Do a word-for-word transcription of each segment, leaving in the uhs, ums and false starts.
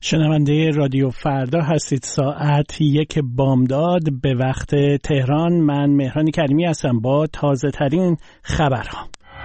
شنونده رادیو فردا هستید. ساعت یک بامداد به وقت تهران. من مهران کریمی هستم با تازه ترین خبرها.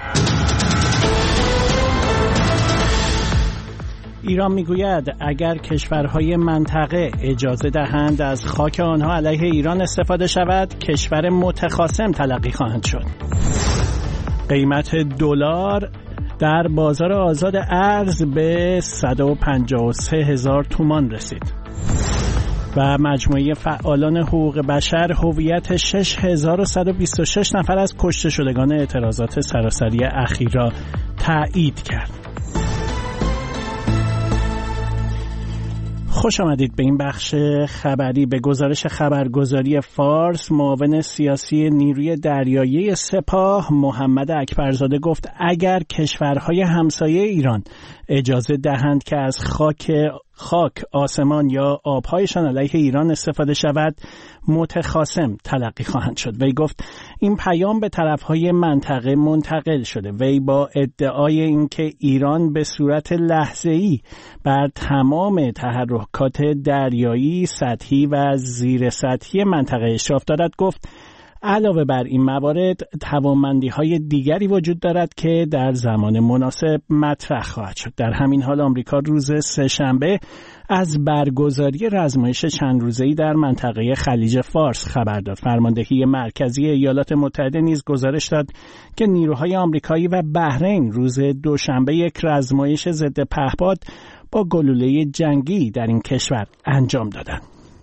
ایران میگوید اگر کشورهای منطقه اجازه دهند از خاک آنها علیه ایران استفاده شود، کشور متخاصم تلقی خواهند شد. قیمت دلار در بازار آزاد ارز به صد و پنجاه و سه هزار تومان رسید و مجموعه فعالان حقوق بشر هویت شش هزار و صد و بیست و شش نفر از کشته شدگان اعتراضات سراسری اخیر را تایید کرد. خوش آمدید به این بخش خبری. به گزارش خبرگزاری فارس، معاون سیاسی نیروی دریایی سپاه محمد اکبرزاده گفت اگر کشورهای همسایه ایران اجازه دهند که از خاک خاک، آسمان یا آبهایشان علیه ایران استفاده شود، متخاصم تلقی خواهند شد. وی گفت این پیام به طرفهای منطقه منتقل شده. وی با ادعای اینکه ایران به صورت لحظه‌ای بر تمام تحرکات دریایی، سطحی و زیر سطحی منطقه اشراف دارد، گفت علاوه بر این موارد توانمندی‌های دیگری وجود دارد که در زمان مناسب مطرح خواهد شد. در همین حال آمریکا روز سه‌شنبه از برگزاری رزمایش چند روزه‌ای در منطقه خلیج فارس خبر داد. فرماندهی مرکزی ایالات متحده نیز گزارش داد که نیروهای آمریکایی و بحرین روز دوشنبه یک رزمایش ضد پهپاد با گلوله جنگی در این کشور انجام دادند.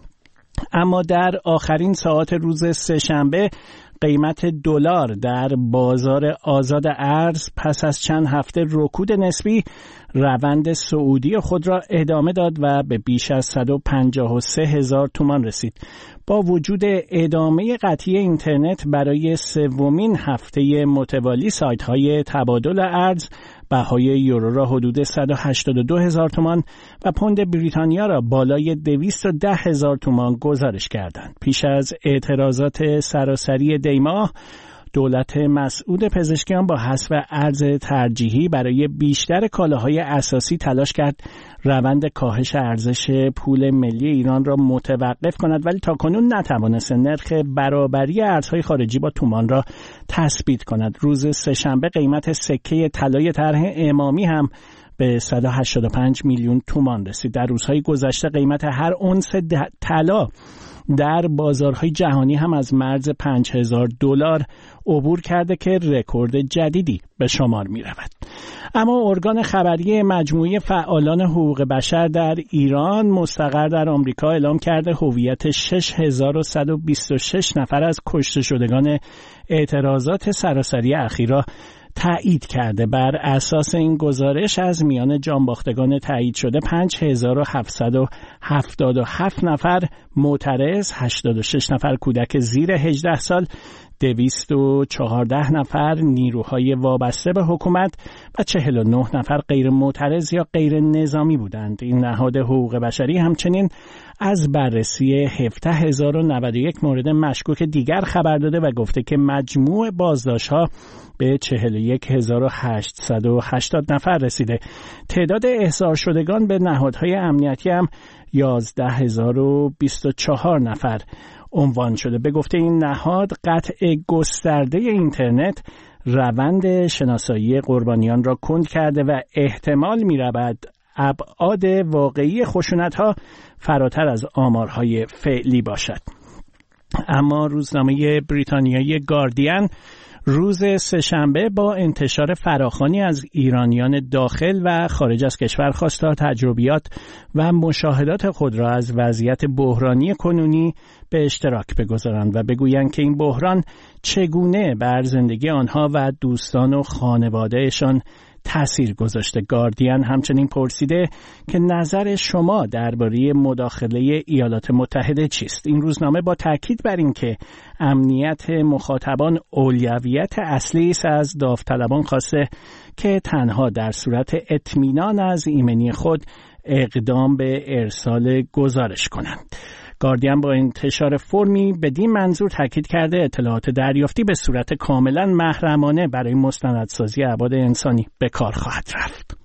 اما در آخرین ساعات روز سه‌شنبه قیمت دلار در بازار آزاد ارز پس از چند هفته رکود نسبی روند صعودی خود را ادامه داد و به بیش از صد و پنجاه و سه هزار تومان رسید. با وجود ادامه قطعی اینترنت برای سومین هفته متوالی، سایت‌های تبادل ارز بهای یورو را حدود صد و هشتاد و دو هزار تومان و پوند بریتانیا را بالای دویست و ده هزار تومان گزارش کردند. پیش از اعتراضات سراسری دیماه، دولت مسعود پزشکیان با حذف ارز ترجیحی برای بیشتر کالاهای اساسی تلاش کرد روند کاهش ارزش پول ملی ایران را متوقف کند، ولی تاکنون نتوانست نرخ برابری ارزهای خارجی با تومان را تثبیت کند. روز سه‌شنبه قیمت سکه طلای طرح امامی هم به صد و هشتاد و پنج میلیون تومان رسید. در روزهای گذشته قیمت هر اونس طلا در بازارهای جهانی هم از مرز پنج هزار دلار عبور کرده که رکورد جدیدی به شمار می رود. اما ارگان خبری مجموعه فعالان حقوق بشر در ایران مستقر در آمریکا اعلام کرده هویت شش هزار و صد و بیست و شش نفر از کشته شدگان اعتراضات سراسری اخیر را تایید کرده. بر اساس این گزارش از میان جانباختگان تایید شده پنج هزار و هفتصد و هفتاد و هفت نفر معترض، هشتاد و شش نفر کودک زیر هجده سال، دویست و چهارده نفر نیروهای وابسته به حکومت و چهل و نه نفر غیر معترض یا غیر نظامی بودند. این نهاد حقوق بشری همچنین از بررسی هفده هزار و نود و یک مورد مشکوک دیگر خبر داده و گفته که مجموع بازداشت‌ها به چهل و یک هزار و هشتصد و هشتاد نفر رسیده. تعداد احضار شدگان به نهادهای امنیتی هم یازده هزار و بیست و چهار نفر عنوان شده. به گفته این نهاد، قطع گسترده اینترنت روند شناسایی قربانیان را کند کرده و احتمال می‌رود ابعاد واقعی خشونت‌ها فراتر از آمارهای فعلی باشد. اما روزنامه بریتانیایی گاردین روز سه‌شنبه با انتشار فراخوانی از ایرانیان داخل و خارج از کشور خواست تا تجربیات و مشاهدات خود را از وضعیت بحرانی کنونی به اشتراک بگذارند و بگویند که این بحران چگونه بر زندگی آنها و دوستان و خانوادهشان تأثیر گذاشته. گاردین همچنین پرسیده که نظر شما درباره مداخله ایالات متحده چیست؟ این روزنامه با تاکید بر این که امنیت مخاطبان اولویت اصلی است از داوطلبان خواسته که تنها در صورت اطمینان از ایمنی خود اقدام به ارسال گزارش کنند. گاردین با انتشار فرمی بدین منظور تاکید کرده اطلاعات دریافتی به صورت کاملا محرمانه برای مستندسازی ابعاد انسانی به کار خواهد رفت.